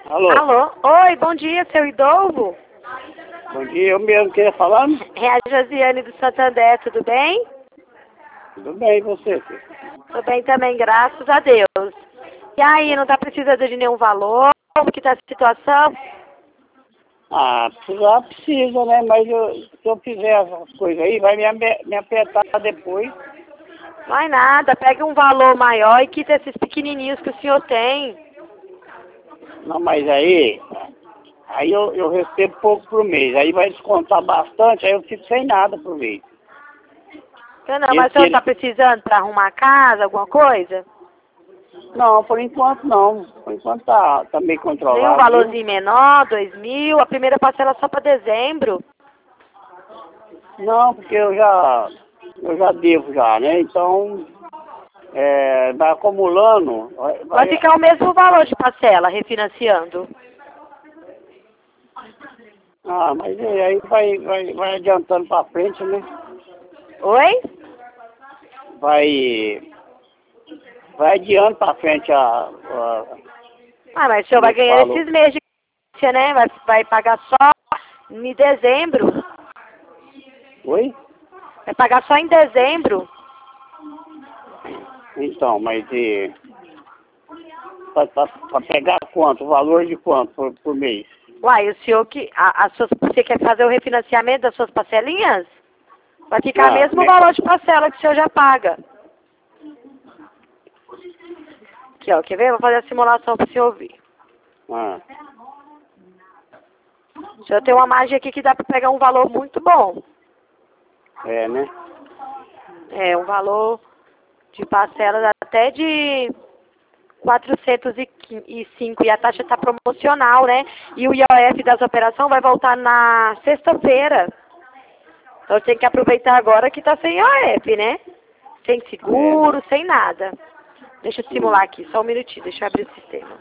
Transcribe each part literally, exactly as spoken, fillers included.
Alô? Alô? Oi, bom dia, seu Idolvo. Bom dia, eu mesmo queria falando? É a Josiane do Santander, tudo bem? Tudo bem, e você, filho? Tudo bem também, graças a Deus. E aí, não tá precisando de nenhum valor? Como que tá a situação? Ah, precisar precisa, né? Mas eu, se eu fizer essas coisas aí, vai me, abe- me apertar depois. Não é nada, pega um valor maior e quita esses pequenininhos que o senhor tem. Não, mas aí, aí eu, eu recebo pouco por mês. Aí vai descontar bastante, aí eu fico sem nada por mês. Não, não, mas o Esse, senhor tá esse- precisando para arrumar a casa, alguma coisa? não, por enquanto não. Por enquanto tá, tá meio Nenhum controlado, viu? valorzinho menor, dois mil, a primeira parcela só para dezembro. Não, porque eu já, eu já devo já, né? Então, é, vai acumulando. Vai, Vai vai- ficar o mesmo valor de parcela, refinanciando. ah, mas é, aí vai, vai, vai adiantando pra frente, né? Oi? Vai, vai adiando pra frente a, a Ah, mas o senhor como vai é que ganhar fala? esses meses de né? Vai, vai pagar só em dezembro. Oi? Vai pagar só em dezembro. Então, mas e, pra, pra, pra pegar quanto? O valor de quanto por, por mês? Uai, o senhor que. A, as suas, você quer fazer o refinanciamento das suas parcelinhas? Vai ficar Ah, mesmo como o é que valor de parcela que o senhor já paga. Aqui, ó, quer ver? Vou fazer a simulação para o senhor ouvir. ah, O senhor tem uma margem aqui que dá para pegar um valor muito bom. é, né? É, um valor de parcela até de quatrocentos e cinco e a taxa está promocional, né? E o I O F das operações vai voltar na sexta-feira. Então tem que aproveitar agora que está sem I O F, né? Sem seguro, sem nada. Deixa eu simular aqui, só um minutinho, deixa eu abrir o sistema.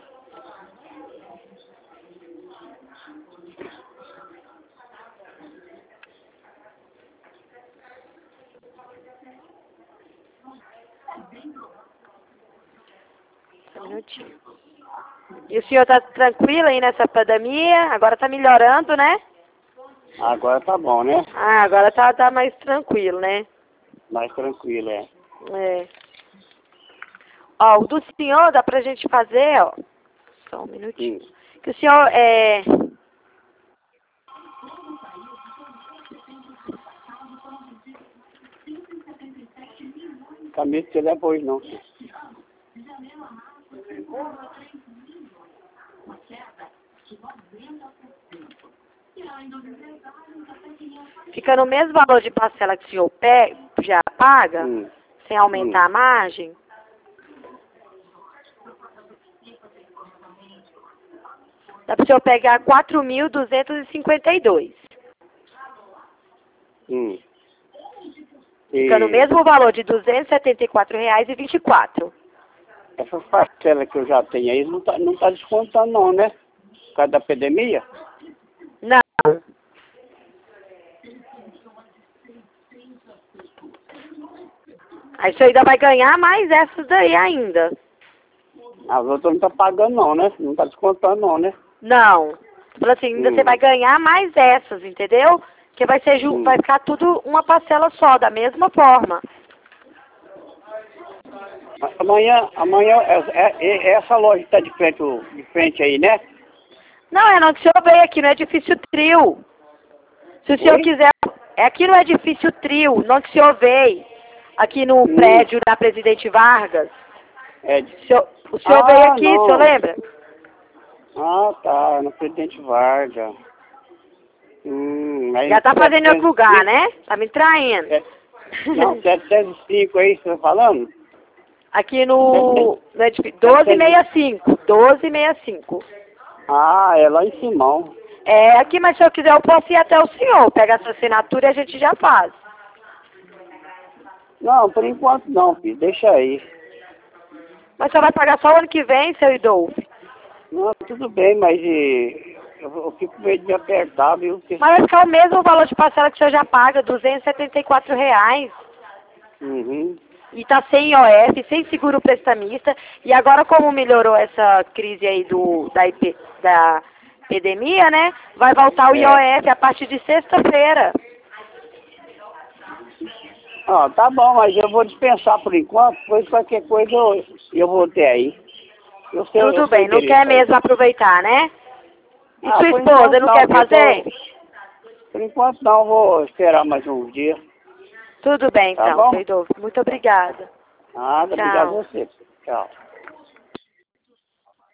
Só um minutinho. E o senhor está tranquilo aí nessa pandemia? Agora está melhorando, né? Agora tá bom, né? Ah, agora tá, tá mais tranquilo, né? Mais tranquilo, é. É. Ó, o do senhor dá pra gente fazer, ó. Só um minutinho. Hum. Que o senhor é. Camisa que leva hoje não. Fica no mesmo valor de parcela que o senhor pe- já paga, Hum. sem aumentar Hum. a margem. Dá pro senhor pegar quatro mil duzentos e cinquenta e dois. Hum. Fica no E mesmo valor de duzentos e setenta e quatro reais e vinte e quatro. essas parcelas que eu já tenho aí não tá, não tá descontando não, né? Por causa da pandemia. Não. Aí o senhor ainda vai ganhar mais essas daí ainda. As outras não tá pagando não, né? Não tá descontando não, né? Não. Falou assim, ainda Hum. você vai ganhar mais essas, entendeu? Que vai ser ju- Hum. vai ficar tudo uma parcela só, da mesma forma. Amanhã, amanhã, é, é- é- essa loja que tá de frente, o- de frente aí, né? Não, é não que o senhor veio aqui no edifício Trio. Se o senhor Oi? quiser, é aqui no edifício Trio, não que o senhor veio. Aqui no Hum. prédio da Presidente Vargas. É O de... senhor, o senhor Ah, veio aqui, o não. senhor lembra? Ah, tá, no Presidente Vargas. Hum, aí Já tá fazendo em outro lugar, setecentos e cinco, né? Tá me traindo. é, não, setecentos e cinco aí, você tá falando? Aqui no, no edifício doze sessenta e cinco. doze sessenta e cinco. Ah, é lá em Simão. É aqui, mas se eu quiser eu posso ir até o senhor. Pega essa assinatura e a gente já faz. Não, por enquanto não, filho, deixa aí. Mas você vai pagar só o ano que vem, seu Idolfo? Não, tudo bem, mas e, eu, eu fico meio de apertar, viu? Porque, Mas vai ficar o mesmo valor de parcela que o senhor já paga, duzentos e setenta e quatro reais. uhum. e tá sem I O F, sem seguro prestamista, e agora como melhorou essa crise aí do, da, I P, da epidemia, né, vai voltar o I O F a partir de sexta-feira. Ah, tá bom, mas eu vou dispensar por enquanto, depois qualquer coisa eu, eu vou ter aí. Eu sei, Tudo eu bem, não quer mesmo aproveitar, né? E ah, sua por esposa enquanto não quer fazer? Tô, por enquanto não, vou esperar mais uns dias. Tudo bem, Tá então, bom? seu Idolfo. Muito obrigada. Nada, Tchau. obrigado a você. Tchau.